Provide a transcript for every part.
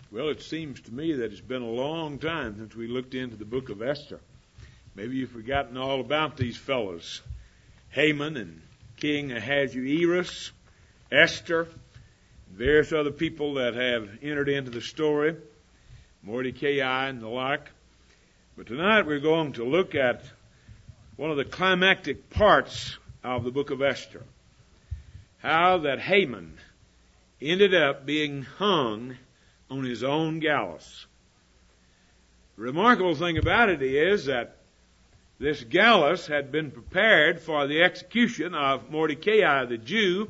Well, it seems to me that it's been a long time since we looked into the book of Esther. Maybe you've forgotten all about these fellows. Haman and King Ahasuerus, Esther, various other people that have entered into the story, Mordecai and the like. But tonight we're going to look at one of the climactic parts of the book of Esther. How that Haman ended up being hung on his own gallows. The remarkable thing about it is that this gallows had been prepared for the execution of Mordecai the Jew,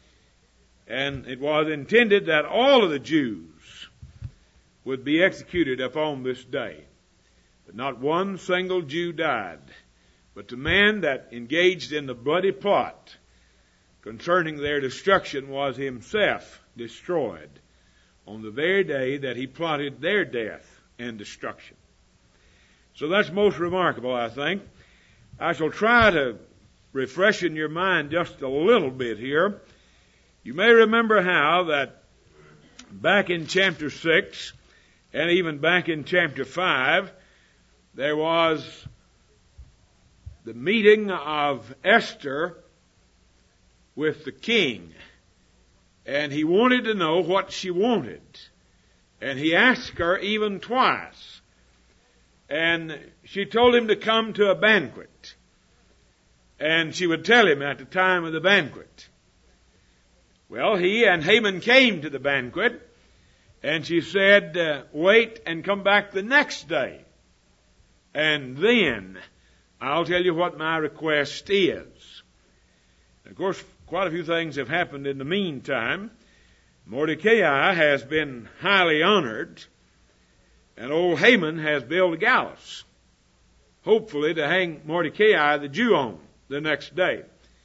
and it was intended that all of the Jews would be executed upon this day. But not one single Jew died, but the man that engaged in the bloody plot concerning their destruction was himself destroyed on the very day that he plotted their death and destruction. So that's most remarkable, I think. I shall try to refresh in your mind just a little bit here. You may remember how that back in chapter 6 and even back in chapter 5, there was the meeting of Esther with the king. And he wanted to know what she wanted. And he asked her even twice. And she told him to come to a banquet. And she would tell him at the time of the banquet. Well, he and Haman came to the banquet. And she said, wait and come back the next day. And then I'll tell you what my request is. Of course, quite a few things have happened in the meantime. Mordecai has been highly honored, and old Haman has built a gallows, hopefully to hang Mordecai the Jew on the next day.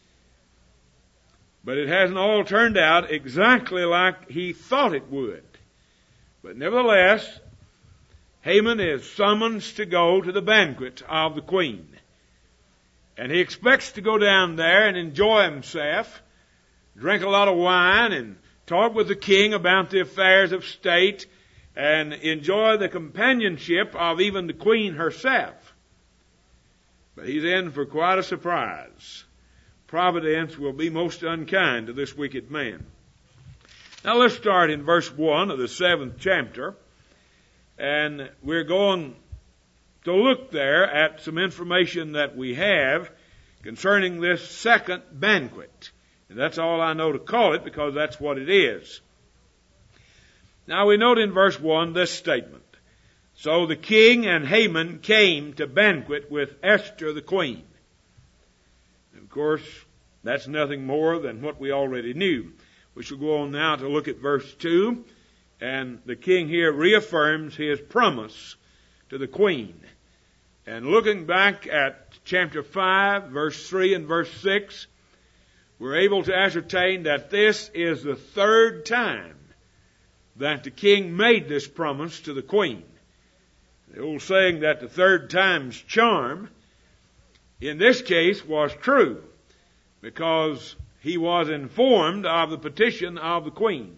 But it hasn't all turned out exactly like he thought it would. But nevertheless, Haman is summoned to go to the banquet of the queen. And he expects to go down there and enjoy himself, drink a lot of wine, and talk with the king about the affairs of state, and enjoy the companionship of even the queen herself. But he's in for quite a surprise. Providence will be most unkind to this wicked man. Now let's start in verse 1 of the 7th chapter, and we're going to look there at some information that we have concerning this second banquet. And that's all I know to call it, because that's what it is. Now we note in verse 1 this statement. So the king and Haman came to banquet with Esther the queen. And of course, that's nothing more than what we already knew. We shall go on now to look at verse 2. And the king here reaffirms his promise to the queen. And looking back at chapter 5, verse 3 and verse 6, we're able to ascertain that this is the third time that the king made this promise to the queen. The old saying that the third time's charm, in this case, was true, because he was informed of the petition of the queen.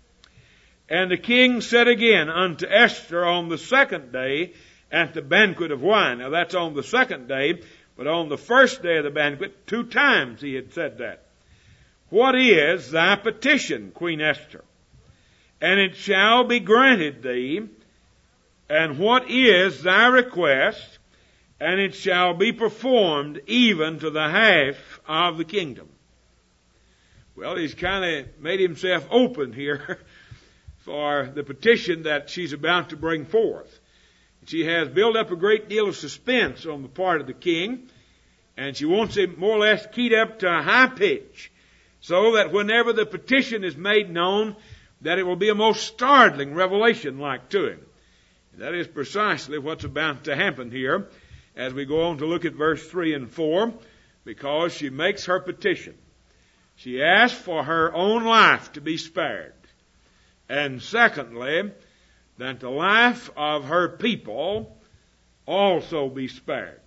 And the king said again unto Esther on the second day at the banquet of wine. Now that's on the second day, but on the first day of the banquet, 2 times he had said that. What is thy petition, Queen Esther? And it shall be granted thee. And what is thy request? And it shall be performed even to the half of the kingdom. Well, he's kind of made himself open here for the petition that she's about to bring forth. She has built up a great deal of suspense on the part of the king, and she wants him more or less keyed up to a high pitch, so that whenever the petition is made known, that it will be a most startling revelation like to him. And that is precisely what's about to happen here as we go on to look at verse 3 and 4, because she makes her petition. She asks for her own life to be spared. And secondly, that the life of her people also be spared.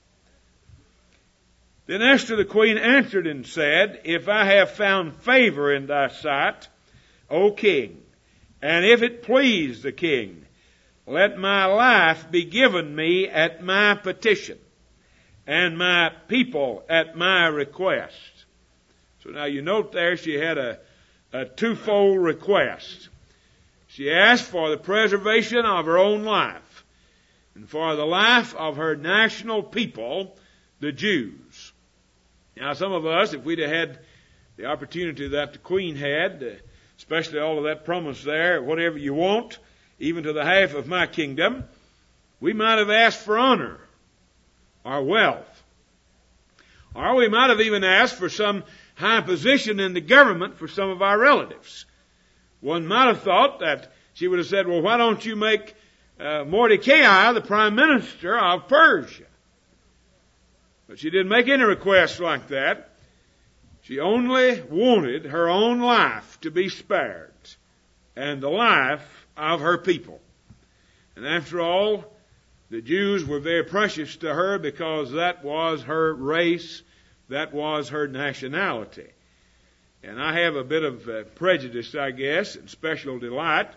Then Esther the queen answered and said, If I have found favor in thy sight, O king, And if it please the king, let my life be given me at my petition, and my people at my request. So now you note there she had a twofold request. She asked for the preservation of her own life, and for the life of her national people, the Jews. Now some of us, if we'd have had the opportunity that the Queen had, especially all of that promise there, whatever you want, even to the half of my kingdom, we might have asked for honor or wealth. Or we might have even asked for some high position in the government for some of our relatives. One might have thought that she would have said, well, why don't you make Mordecai the prime minister of Persia? But she didn't make any requests like that. She only wanted her own life to be spared, and the life of her people. And after all, the Jews were very precious to her because that was her race, that was her nationality. And I have a bit of prejudice, I guess, and special delight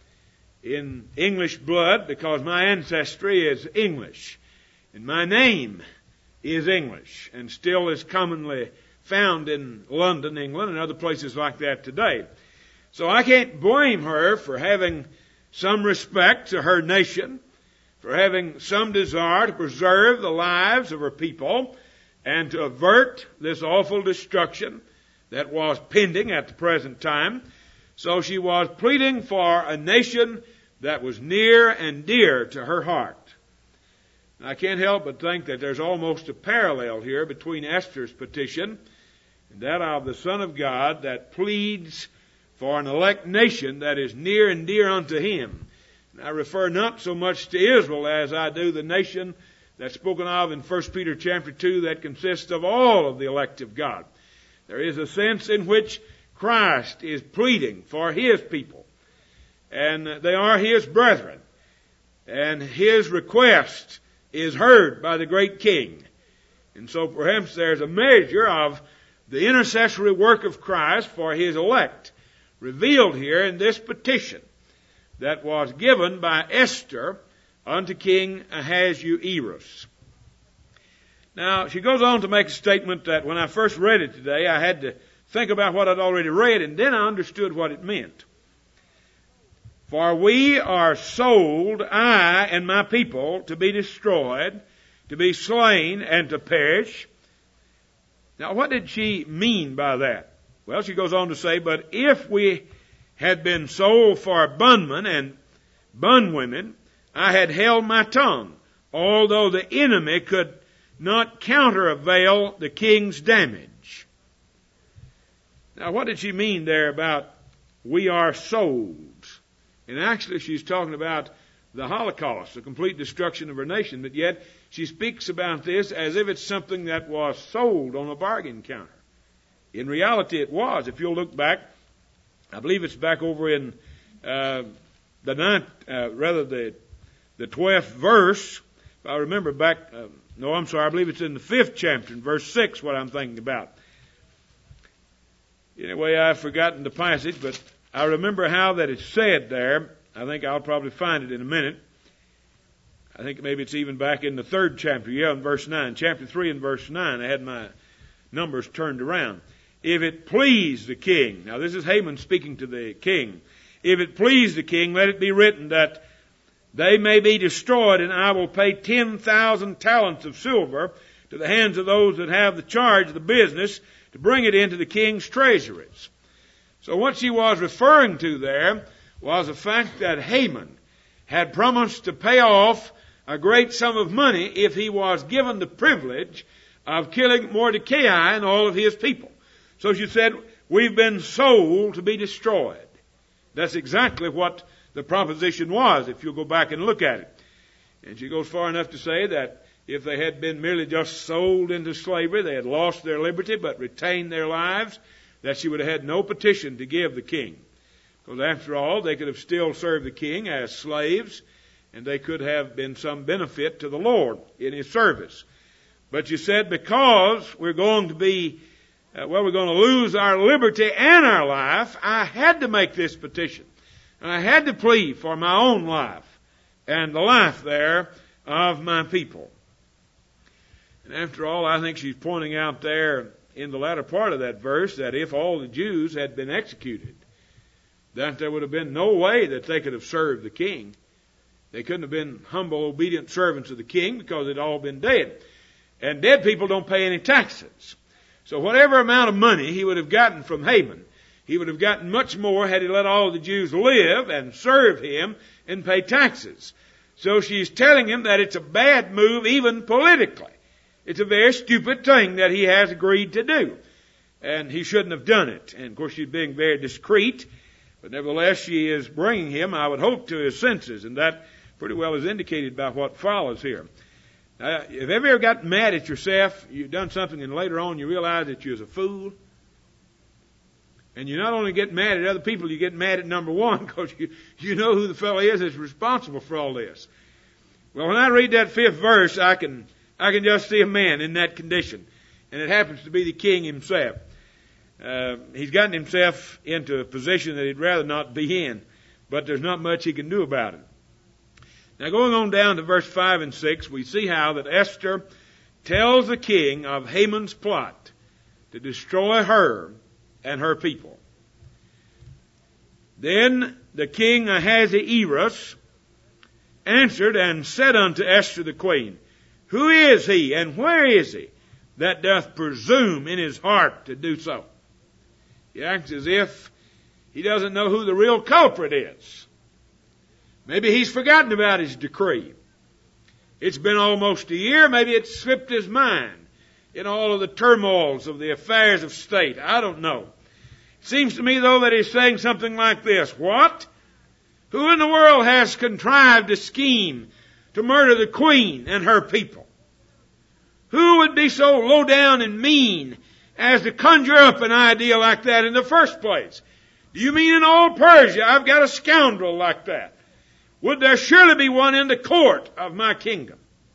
in English blood because my ancestry is English, and my name is English, and still is commonly found in London, England, and other places like that today. So I can't blame her for having some respect to her nation, for having some desire to preserve the lives of her people and to avert this awful destruction that was pending at the present time. So she was pleading for a nation that was near and dear to her heart. I can't help but think that there's almost a parallel here between Esther's petition and that of the Son of God that pleads for an elect nation that is near and dear unto Him. And I refer not so much to Israel as I do the nation that's spoken of in 1 Peter chapter 2 that consists of all of the elect of God. There is a sense in which Christ is pleading for His people, and they are His brethren, and His request is heard by the great King. And so perhaps there's a measure of the intercessory work of Christ for His elect revealed here in this petition that was given by Esther unto King Ahasuerus. Now, she goes on to make a statement that when I first read it today, I had to think about what I'd already read, and then I understood what it meant. For we are sold, I and my people, to be destroyed, to be slain, and to perish. Now, what did she mean by that? Well, she goes on to say, but if we had been sold for bondmen and bondwomen, I had held my tongue, although the enemy could not countervail the king's damage. Now, what did she mean there about we are sold? And actually, she's talking about the Holocaust, the complete destruction of her nation, but yet she speaks about this as if it's something that was sold on a bargain counter. In reality, it was. If you'll look back, I believe it's back over in the 12th verse. If I remember back, I believe it's in the 5th chapter, in verse 6, what I'm thinking about. Anyway, I've forgotten the passage, but I remember how that it's said there. I think I'll probably find it in a minute. I think maybe it's even back in the 3rd chapter. Yeah, in verse 9. Chapter 3 and verse 9. I had my numbers turned around. If it please the king. Now this is Haman speaking to the king. If it please the king, let it be written that they may be destroyed, and I will pay 10,000 talents of silver to the hands of those that have the charge of the business to bring it into the king's treasuries. So what she was referring to there was the fact that Haman had promised to pay off a great sum of money if he was given the privilege of killing Mordecai and all of his people. So she said, we've been sold to be destroyed. That's exactly what the proposition was, if you'll go back and look at it. And she goes far enough to say that if they had been merely just sold into slavery, they had lost their liberty but retained their lives, that she would have had no petition to give the king. Because after all, they could have still served the king as slaves, and they could have been some benefit to the Lord in His service. But she said, because we're going to be, we're going to lose our liberty and our life, I had to make this petition. And I had to plead for my own life and the life there of my people. And after all, I think she's pointing out there in the latter part of that verse that if all the Jews had been executed, that there would have been no way that they could have served the king. They couldn't have been humble, obedient servants of the king because they'd all been dead. And dead people don't pay any taxes. So whatever amount of money he would have gotten from Haman, he would have gotten much more had he let all the Jews live and serve him and pay taxes. So she's telling him that it's a bad move even politically. It's a very stupid thing that he has agreed to do. And he shouldn't have done it. And of course she's being very discreet. But nevertheless she is bringing him, I would hope, to his senses. And that pretty well is indicated by what follows here. Now, have you ever got mad at yourself? You've done something and later on you realize that you was a fool? And you not only get mad at other people, you get mad at number one because you know who the fellow is that's responsible for all this. Well, when I read that 5th verse, I can just see a man in that condition. And it happens to be the king himself. He's gotten himself into a position that he'd rather not be in. But there's not much he can do about it. Now going on down to verse 5 and 6, we see how that Esther tells the king of Haman's plot to destroy her and her people. Then the king Ahasuerus answered and said unto Esther the queen, Who is he and where is he that doth presume in his heart to do so? He acts as if he doesn't know who the real culprit is. Maybe he's forgotten about his decree. It's been almost a year. Maybe it's slipped his mind in all of the turmoils of the affairs of state. I don't know. It seems to me, though, that he's saying something like this. What? Who in the world has contrived a scheme to murder the queen and her people? Who would be so low down and mean as to conjure up an idea like that in the first place? Do you mean in all Persia I've got a scoundrel like that? Would there surely be one in the court of my kingdom?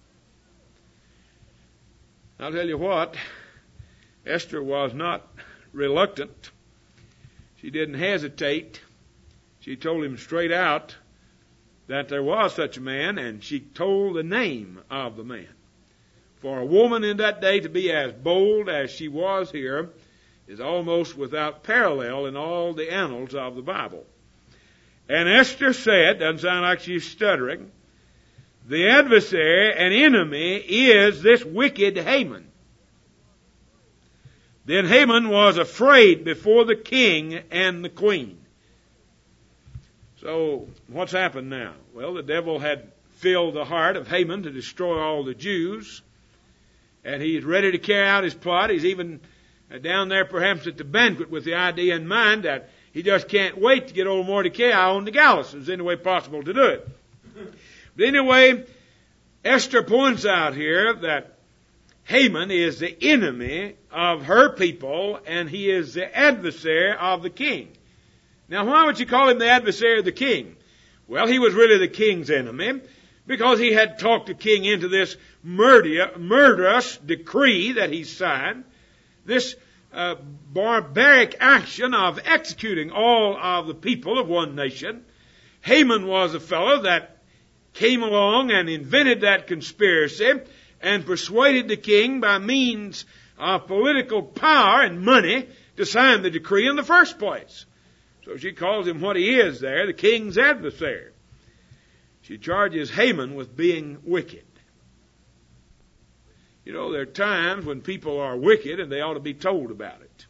I'll tell you what, Esther was not reluctant. She didn't hesitate. She told him straight out that there was such a man, and she told the name of the man. For a woman in that day to be as bold as she was here is almost without parallel in all the annals of the Bible. And Esther said, doesn't sound like she's stuttering, the adversary and enemy is this wicked Haman. Then Haman was afraid before the king and the queen. So, what's happened now? Well, the devil had filled the heart of Haman to destroy all the Jews. And he's ready to carry out his plot. He's even down there perhaps at the banquet with the idea in mind that he just can't wait to get old Mordecai on the gallows. There's any way possible to do it. But anyway, Esther points out here that Haman is the enemy of her people and he is the adversary of the king. Now, why would you call him the adversary of the king? Well, he was really the king's enemy because he had talked the king into this murderous decree that he signed, this barbaric action of executing all of the people of one nation. Haman was a fellow that came along and invented that conspiracy and persuaded the king by means of political power and money to sign the decree in the first place. So she calls him what he is there, the king's adversary. She charges Haman with being wicked. You know, there are times when people are wicked and they ought to be told about it.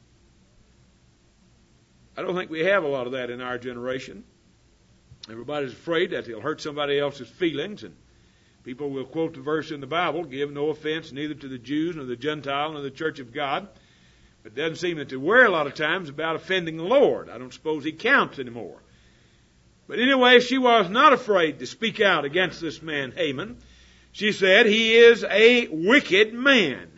I don't think we have a lot of that in our generation. Everybody's afraid that they'll hurt somebody else's feelings, and people will quote the verse in the Bible, give no offense neither to the Jews nor the Gentile nor the church of God. But it doesn't seem that they worry a lot of times about offending the Lord. I don't suppose he counts anymore. But anyway, she was not afraid to speak out against this man Haman. She said, he is a wicked man.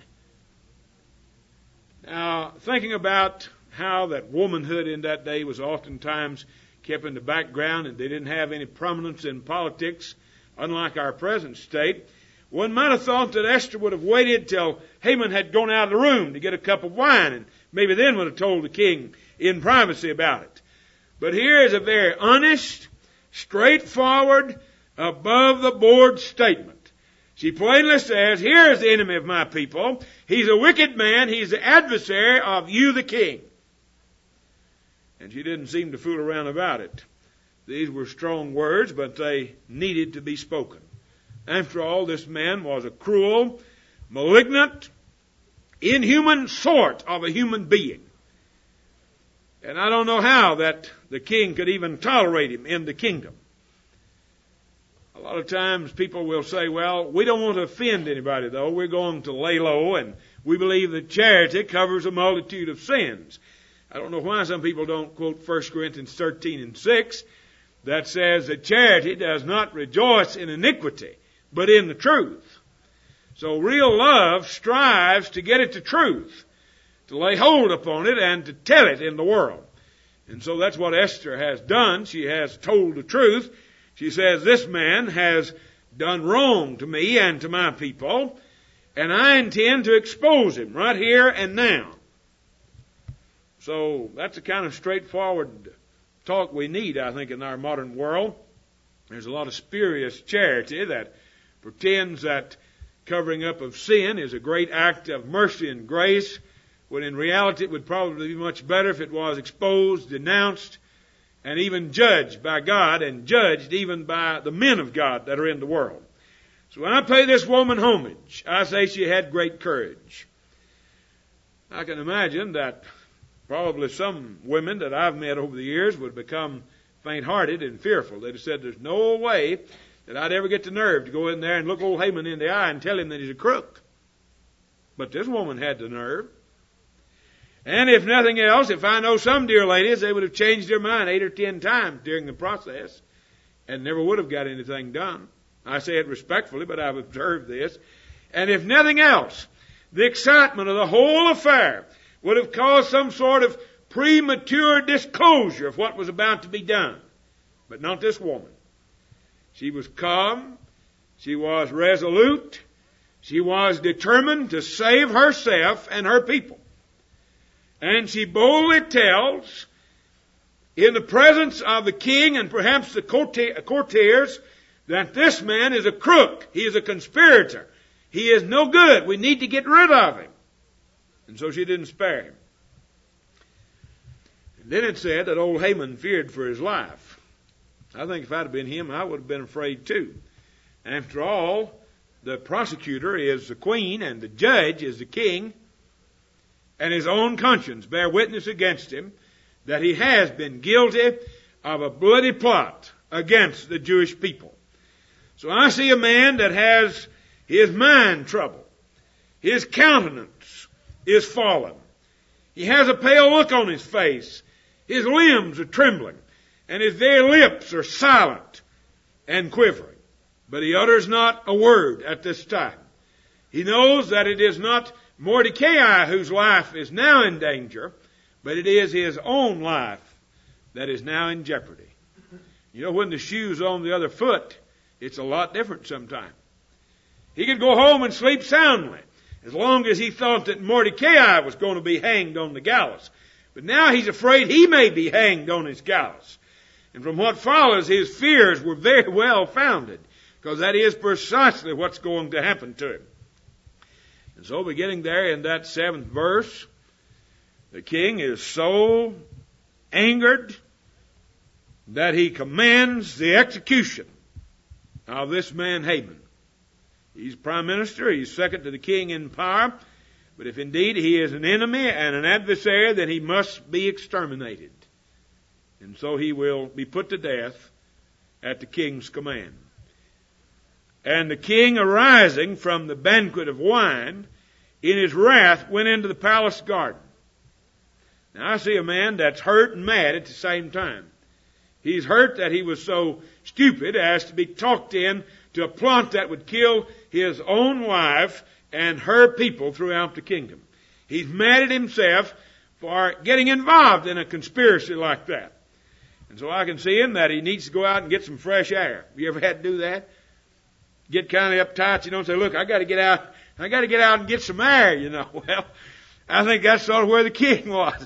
Now, thinking about how that womanhood in that day was oftentimes kept in the background and they didn't have any prominence in politics, unlike our present state, one might have thought that Esther would have waited till Haman had gone out of the room to get a cup of wine and maybe then would have told the king in privacy about it. But here is a very honest, straightforward, above-the-board statement. She plainly says, here is the enemy of my people. He's a wicked man. He's the adversary of you, the king. And she didn't seem to fool around about it. These were strong words, but they needed to be spoken. After all, this man was a cruel, malignant, inhuman sort of a human being. And I don't know how that the king could even tolerate him in the kingdom. A lot of times people will say, well, we don't want to offend anybody, though. We're going to lay low, and we believe that charity covers a multitude of sins. I don't know why some people don't quote 1 Corinthians 13:6 that says that charity does not rejoice in iniquity, but in the truth. So real love strives to get at the truth, to lay hold upon it and to tell it in the world. And so that's what Esther has done. She has told the truth. She says, this man has done wrong to me and to my people, and I intend to expose him right here and now. So that's the kind of straightforward talk we need, I think, in our modern world. There's a lot of spurious charity that pretends that covering up of sin is a great act of mercy and grace, when in reality it would probably be much better if it was exposed, denounced, and even judged by God, and judged even by the men of God that are in the world. So when I pay this woman homage, I say she had great courage. I can imagine that probably some women that I've met over the years would become faint-hearted and fearful. They'd have said, there's no way that I'd ever get the nerve to go in there and look old Haman in the eye and tell him that he's a crook. But this woman had the nerve. And if nothing else, if I know some dear ladies, they would have changed their mind 8 or 10 times during the process and never would have got anything done. I say it respectfully, but I've observed this. And if nothing else, the excitement of the whole affair would have caused some sort of premature disclosure of what was about to be done. But not this woman. She was calm. She was resolute. She was determined to save herself and her people. And she boldly tells, in the presence of the king and perhaps the courtiers, that this man is a crook. He is a conspirator. He is no good. We need to get rid of him. And so she didn't spare him. And then it said that old Haman feared for his life. I think if I'd have been him, I would have been afraid too. After all, the prosecutor is the queen and the judge is the king. And his own conscience bear witness against him that he has been guilty of a bloody plot against the Jewish people. So I see a man that has his mind troubled. His countenance is fallen. He has a pale look on his face. His limbs are trembling. And his very lips are silent and quivering. But he utters not a word at this time. He knows that it is not Mordecai whose life is now in danger, but it is his own life that is now in jeopardy. You know, when the shoe's on the other foot, it's a lot different sometimes. He could go home and sleep soundly as long as he thought that Mordecai was going to be hanged on the gallows. But now he's afraid he may be hanged on his gallows. And from what follows, his fears were very well founded, because that is precisely what's going to happen to him. And so beginning there in that 7th verse, the king is so angered that he commands the execution of this man Haman. He's prime minister, he's second to the king in power, but if indeed he is an enemy and an adversary, then he must be exterminated. And so he will be put to death at the king's command. And the king, arising from the banquet of wine, in his wrath went into the palace garden. Now I see a man that's hurt and mad at the same time. He's hurt that he was so stupid as to be talked in to a plot that would kill his own wife and her people throughout the kingdom. He's mad at himself for getting involved in a conspiracy like that. And so I can see him that he needs to go out and get some fresh air. Have you ever had to do that? Get kind of uptight, and say, look, I got to get out and get some air, Well, I think that's sort of where the king was.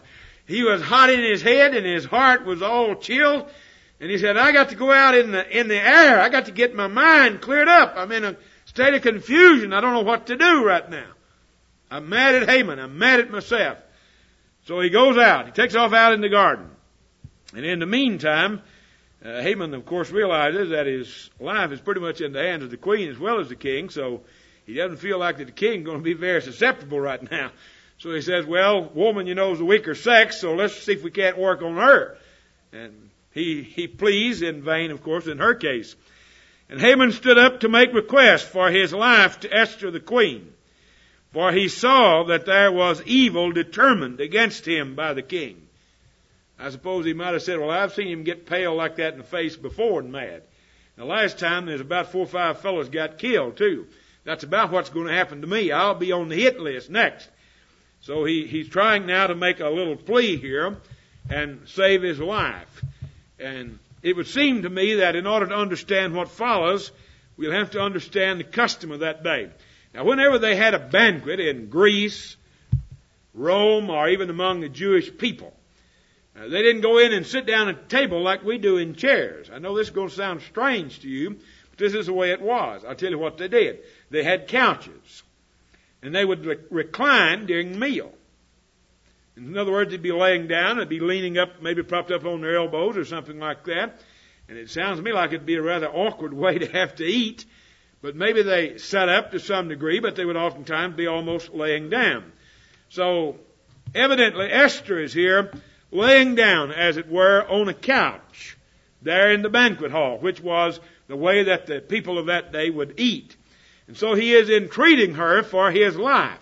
He was hot in his head and his heart was all chilled. And he said, I got to go out in the air. I got to get my mind cleared up. I'm in a state of confusion. I don't know what to do right now. I'm mad at Haman. I'm mad at myself. So he goes out. He takes off out in the garden. And in the meantime, Haman, of course, realizes that his life is pretty much in the hands of the queen as well as the king. So he doesn't feel like that the king is going to be very susceptible right now. So he says, well, woman, you know, is the weaker sex, so let's see if we can't work on her. And he pleads in vain, of course, in her case. And Haman stood up to make request for his life to Esther the queen, for he saw that there was evil determined against him by the king. I suppose he might have said, well, I've seen him get pale like that in the face before and mad. Now, last time there's about 4 or 5 fellows got killed, too. That's about what's going to happen to me. I'll be on the hit list next. So he's trying now to make a little plea here and save his life. And it would seem to me that in order to understand what follows, we'll have to understand the custom of that day. Now, whenever they had a banquet in Greece, Rome, or even among the Jewish people, they didn't go in and sit down at a table like we do in chairs. I know this is going to sound strange to you, but this is the way it was. I'll tell you what they did. They had couches, and they would recline during the meal. In other words, they'd be laying down, they'd be leaning up, maybe propped up on their elbows or something like that. And it sounds to me like it'd be a rather awkward way to have to eat. But maybe they sat up to some degree, but they would oftentimes be almost laying down. So, evidently, Esther is here laying down, as it were, on a couch there in the banquet hall, which was the way that the people of that day would eat. And so he is entreating her for his life.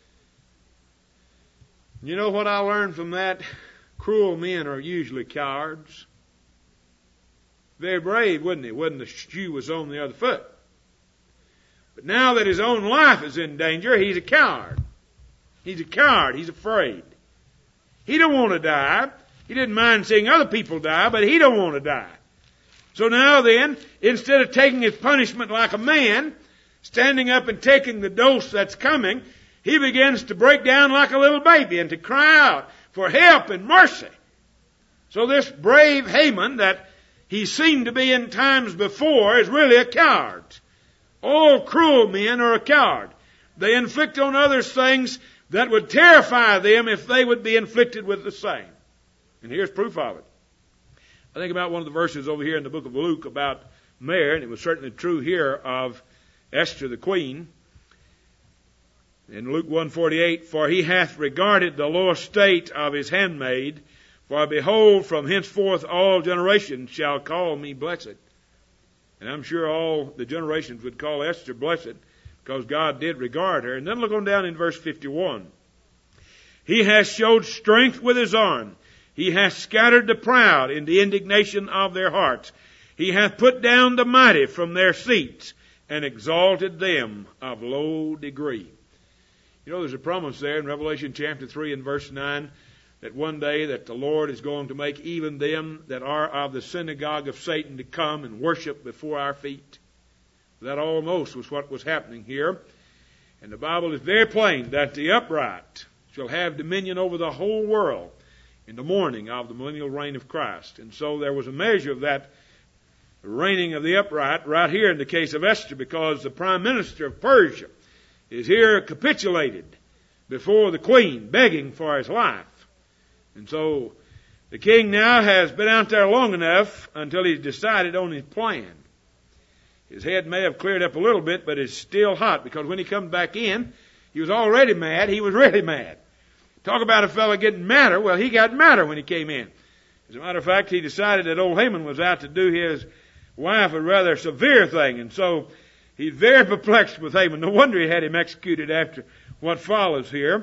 You know what I learned from that? Cruel men are usually cowards. Very brave, wasn't he, when the shoe was on the other foot? But now that his own life is in danger, he's a coward. He's a coward. He's afraid. He don't want to die. He didn't mind seeing other people die, but he don't want to die. So now then, instead of taking his punishment like a man, standing up and taking the dose that's coming, he begins to break down like a little baby and to cry out for help and mercy. So this brave Haman that he seemed to be in times before is really a coward. All cruel men are a coward. They inflict on others things that would terrify them if they would be inflicted with the same. And here's proof of it. I think about one of the verses over here in the book of Luke about Mary, and it was certainly true here of Esther the queen. In Luke 1:48, for he hath regarded the low estate of his handmaid, for behold, from henceforth all generations shall call me blessed. And I'm sure all the generations would call Esther blessed, because God did regard her. And then look on down in verse 51. He hath showed strength with his arm. He hath scattered the proud in the indignation of their hearts. He hath put down the mighty from their seats, and exalted them of low degree. You know, there's a promise there in Revelation chapter 3 and verse 9 that one day that the Lord is going to make even them that are of the synagogue of Satan to come and worship before our feet. That almost was what was happening here. And the Bible is very plain that the upright shall have dominion over the whole world in the morning of the millennial reign of Christ. And so there was a measure of that reigning of the upright right here in the case of Esther, because the prime minister of Persia is here capitulated before the queen, begging for his life. And so the king now has been out there long enough until he's decided on his plan. His head may have cleared up a little bit, but it's still hot, because when he comes back in, he was already mad. He was really mad. Talk about a fellow getting madder. Well, he got madder when he came in. As a matter of fact, he decided that old Haman was out to do his wife a rather severe thing, and so he's very perplexed with Haman. No wonder he had him executed after what follows here.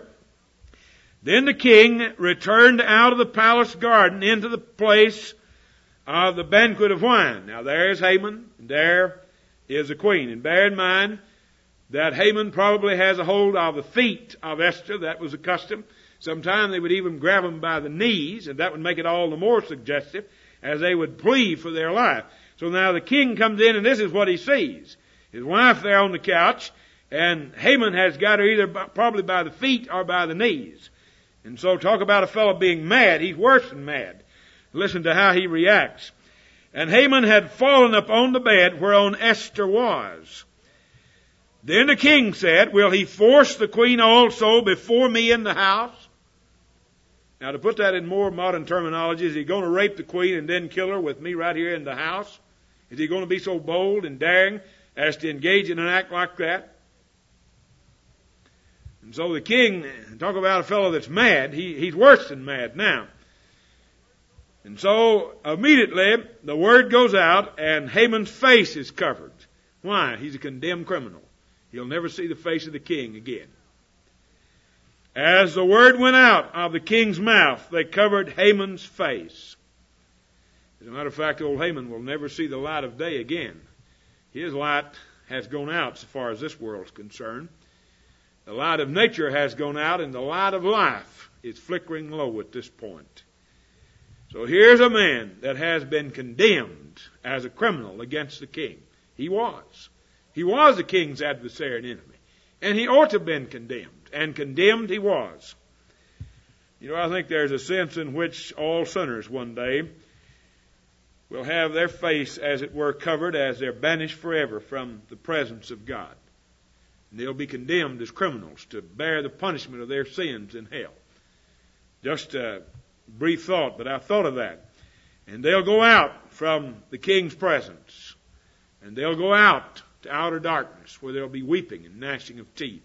Then the king returned out of the palace garden into the place of the banquet of wine. Now there's Haman, and there is the queen. And bear in mind that Haman probably has a hold of the feet of Esther. That was the custom. Sometimes they would even grab them by the knees, and that would make it all the more suggestive as they would plead for their life. So now the king comes in, and this is what he sees. His wife there on the couch, and Haman has got her either probably by the feet or by the knees. And so talk about a fellow being mad. He's worse than mad. Listen to how he reacts. And Haman had fallen upon the bed whereon Esther was. Then the king said, will he force the queen also before me in the house? Now to put that in more modern terminology, is he going to rape the queen and then kill her with me right here in the house? Is he going to be so bold and daring as to engage in an act like that? And so the king, talk about a fellow that's mad, he's worse than mad now. And so immediately the word goes out and Haman's face is covered. Why? He's a condemned criminal. He'll never see the face of the king again. As the word went out of the king's mouth, they covered Haman's face. As a matter of fact, old Haman will never see the light of day again. His light has gone out so far as this world's concerned. The light of nature has gone out, and the light of life is flickering low at this point. So here's a man that has been condemned as a criminal against the king. He was. He was the king's adversary and enemy. And he ought to have been condemned. And condemned he was. You know, I think there's a sense in which all sinners one day will have their face, as it were, covered as they're banished forever from the presence of God. And they'll be condemned as criminals to bear the punishment of their sins in hell. Just a brief thought, but I thought of that. And they'll go out from the king's presence. And they'll go out to outer darkness where there'll be weeping and gnashing of teeth.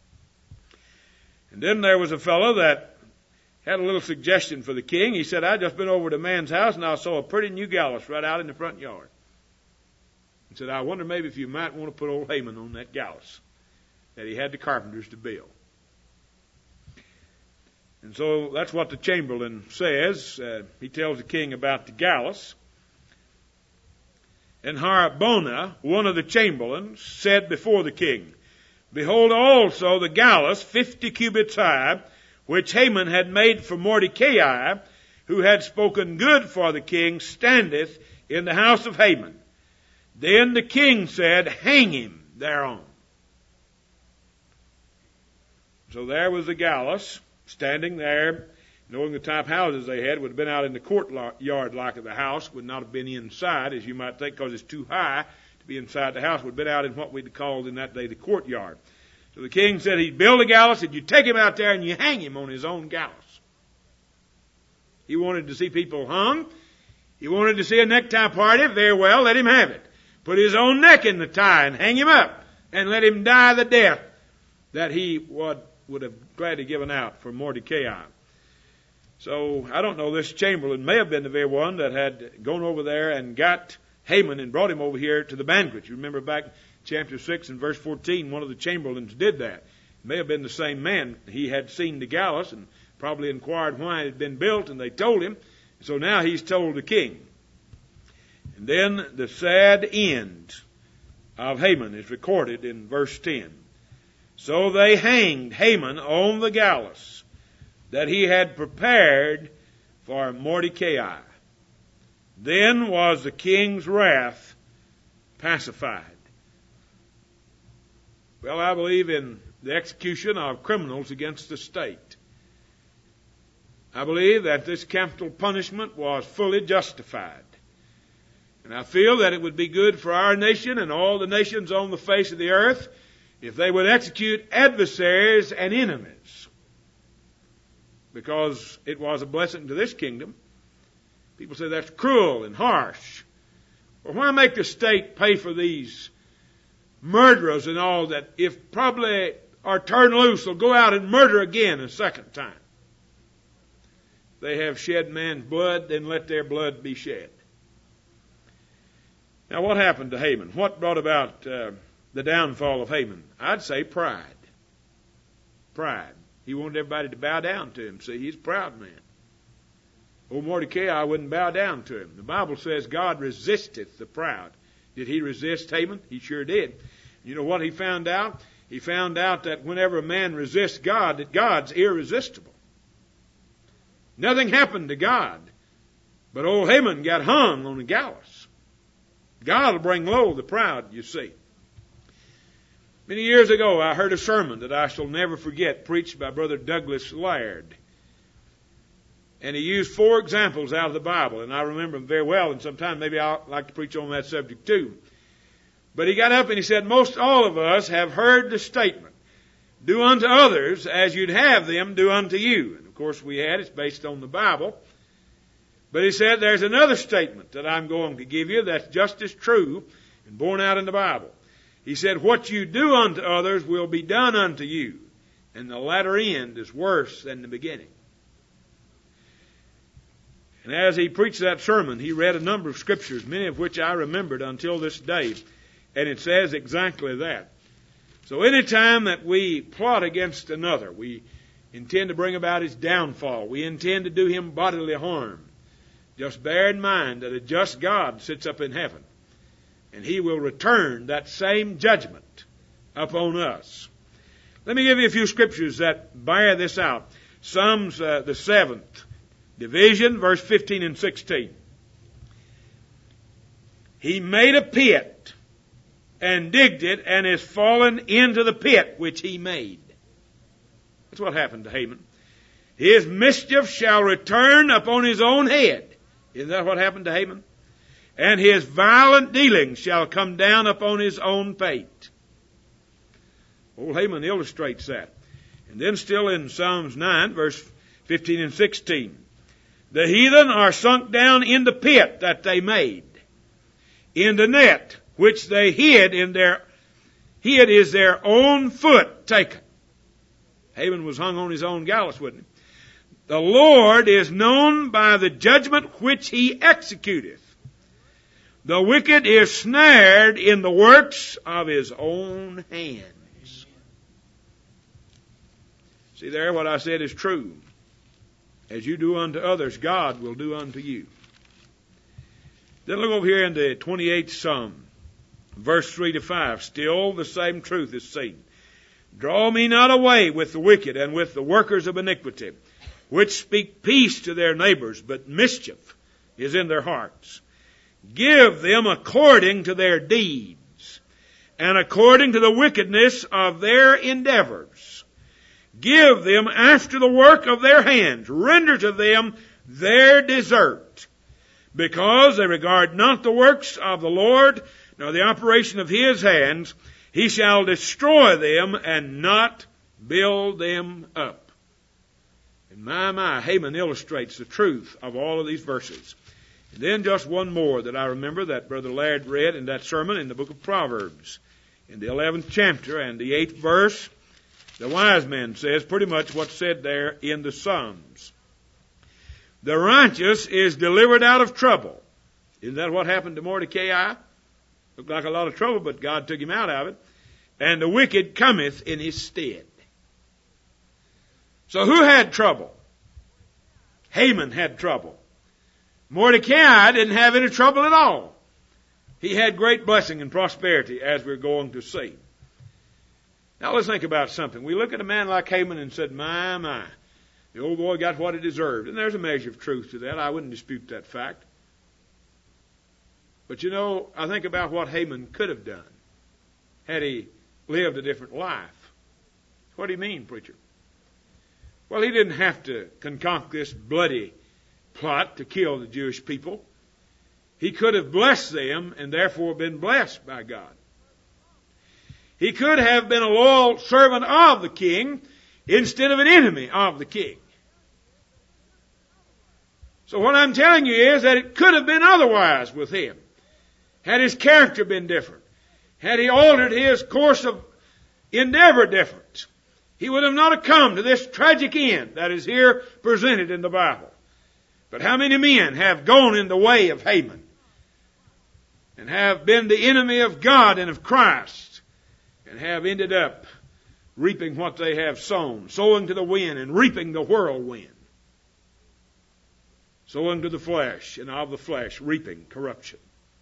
And then there was a fellow that had a little suggestion for the king. He said, I'd just been over to a man's house and I saw a pretty new gallows right out in the front yard. He said, I wonder maybe if you might want to put old Haman on that gallows that he had the carpenters to build. And so that's what the chamberlain says. He tells the king about the gallows. And Harbona, one of the chamberlains, said before the king, behold also the gallows 50 cubits high, which Haman had made for Mordecai, who had spoken good for the king, standeth in the house of Haman. Then the king said, hang him thereon. So there was the gallows, standing there, knowing the type of houses they had, would have been out in the courtyard like of the house, would not have been inside, as you might think, because it's too high to be inside the house, would have been out in what we'd called in that day the courtyard. So the king said he'd build a gallows, and you take him out there and you hang him on his own gallows. He wanted to see people hung. He wanted to see a necktie party. Very well, let him have it. Put his own neck in the tie and hang him up, and let him die the death that he would have gladly given out for Mordecai. So, I don't know, this chamberlain may have been the very one that had gone over there and got Haman and brought him over here to the banquet. You remember back chapter 6 and verse 14, one of the chamberlains did that. It may have been the same man. He had seen the gallows and probably inquired why it had been built, and they told him. So now he's told the king. And then the sad end of Haman is recorded in verse 10. So they hanged Haman on the gallows that he had prepared for Mordecai. Then was the king's wrath pacified. Well, I believe in the execution of criminals against the state. I believe that this capital punishment was fully justified. And I feel that it would be good for our nation and all the nations on the face of the earth if they would execute adversaries and enemies. Because it was a blessing to this kingdom. People say that's cruel and harsh. Well, why make the state pay for these murderers and all that if probably are turned loose will go out and murder again a second time? They have shed man's blood, then let their blood be shed. Now what happened to Haman? What brought about the downfall of Haman? I'd say pride. Pride. He wanted everybody to bow down to him. See, he's a proud man. Old Mordecai wouldn't bow down to him. The Bible says God resisteth the proud. Did he resist Haman? He sure did. You know what he found out? He found out that whenever a man resists God, that God's irresistible. Nothing happened to God. But old Haman got hung on the gallows. God will bring low the proud, you see. Many years ago, I heard a sermon that I shall never forget, preached by Brother Douglas Laird. And he used 4 examples out of the Bible, and I remember them very well, and sometime maybe I'll like to preach on that subject too. But he got up and he said, most all of us have heard the statement, do unto others as you'd have them do unto you. And of course we had, it's based on the Bible. But he said, there's another statement that I'm going to give you that's just as true and borne out in the Bible. He said, what you do unto others will be done unto you, and the latter end is worse than the beginning. And as he preached that sermon, he read a number of scriptures, many of which I remembered until this day. And it says exactly that. So any time that we plot against another, we intend to bring about his downfall, we intend to do him bodily harm, just bear in mind that a just God sits up in heaven, and he will return that same judgment upon us. Let me give you a few scriptures that bear this out. Psalms, the 7th division, verse 15 and 16. He made a pit and digged it and is fallen into the pit which he made. That's what happened to Haman. His mischief shall return upon his own head. Isn't that what happened to Haman? And his violent dealings shall come down upon his own fate. Old Haman illustrates that. And then still in Psalms 9, verse 15 and 16. The heathen are sunk down in the pit that they made, in the net which they hid is their own foot taken. Haman was hung on his own gallows, wasn't he? The Lord is known by the judgment which he executeth. The wicked is snared in the works of his own hands. See there, what I said is true. As you do unto others, God will do unto you. Then look over here in the 28th Psalm, verse 3 to 5. Still the same truth is seen. Draw me not away with the wicked and with the workers of iniquity, which speak peace to their neighbors, but mischief is in their hearts. Give them according to their deeds, and according to the wickedness of their endeavors. Give them after the work of their hands. Render to them their desert. Because they regard not the works of the Lord, nor the operation of his hands, he shall destroy them and not build them up. And my, Haman illustrates the truth of all of these verses. And then just one more that I remember that Brother Laird read in that sermon in the book of Proverbs, in the 11th chapter and the 8th verse. The wise man says pretty much what's said there in the Psalms. The righteous is delivered out of trouble. Isn't that what happened to Mordecai? Looked like a lot of trouble, but God took him out of it. And the wicked cometh in his stead. So who had trouble? Haman had trouble. Mordecai didn't have any trouble at all. He had great blessing and prosperity, as we're going to see. Now let's think about something. We look at a man like Haman and said, my, the old boy got what he deserved. And there's a measure of truth to that. I wouldn't dispute that fact. But you know, I think about what Haman could have done had he lived a different life. What do you mean, preacher? Well, he didn't have to concoct this bloody plot to kill the Jewish people. He could have blessed them and therefore been blessed by God. He could have been a loyal servant of the king instead of an enemy of the king. So what I'm telling you is that it could have been otherwise with him. Had his character been different. Had he altered his course of endeavor different. He would have not come to this tragic end that is here presented in the Bible. But how many men have gone in the way of Haman and have been the enemy of God and of Christ and have ended up reaping what they have sown, sowing to the wind and reaping the whirlwind, sowing to the flesh and of the flesh reaping corruption.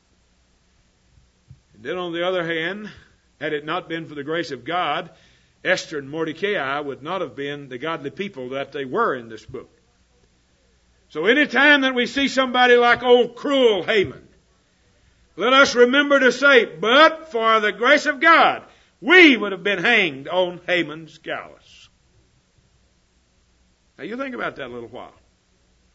And then on the other hand, had it not been for the grace of God, Esther and Mordecai would not have been the godly people that they were in this book. So any time that we see somebody like old cruel Haman, let us remember to say, but for the grace of God, we would have been hanged on Haman's gallows. Now you think about that a little while.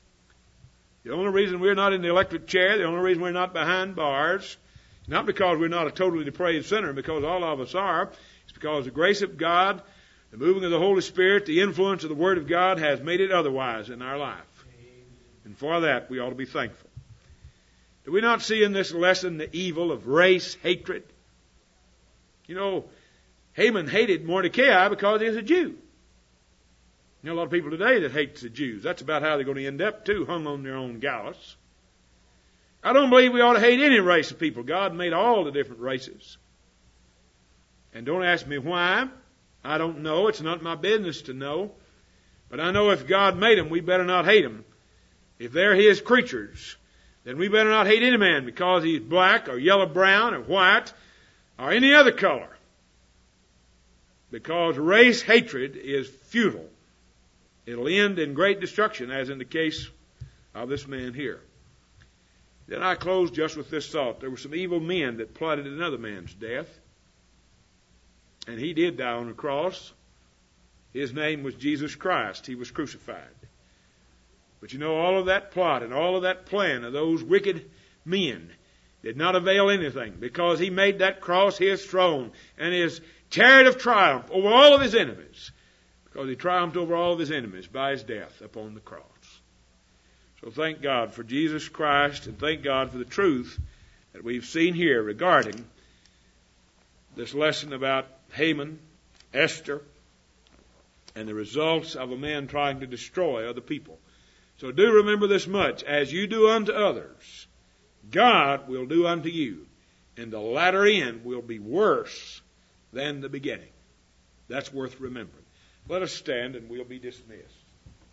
The only reason we're not in the electric chair, the only reason we're not behind bars, not because we're not a totally depraved sinner, because all of us are. It's because the grace of God, the moving of the Holy Spirit, the influence of the Word of God has made it otherwise in our life. And for that, we ought to be thankful. Do we not see in this lesson the evil of race hatred? You know, Haman hated Mordecai because he was a Jew. You know, a lot of people today that hate the Jews. That's about how they're going to end up, too, hung on their own gallows. I don't believe we ought to hate any race of people. God made all the different races. And don't ask me why. I don't know. It's not my business to know. But I know if God made them, we better not hate them. If they're His creatures, then we better not hate any man because he's black or yellow brown or white or any other color. Because race hatred is futile. It'll end in great destruction, as in the case of this man here. Then I close just with this thought. There were some evil men that plotted another man's death. And he did die on the cross. His name was Jesus Christ. He was crucified. But you know, all of that plot and all of that plan of those wicked men did not avail anything, because he made that cross his throne and his chariot of triumph over all of his enemies. Because he triumphed over all of his enemies by his death upon the cross. So thank God for Jesus Christ, and thank God for the truth that we've seen here regarding this lesson about Haman, Esther, and the results of a man trying to destroy other people. So do remember this much: as you do unto others, God will do unto you, and the latter end will be worse than the beginning. That's worth remembering. Let us stand and we'll be dismissed.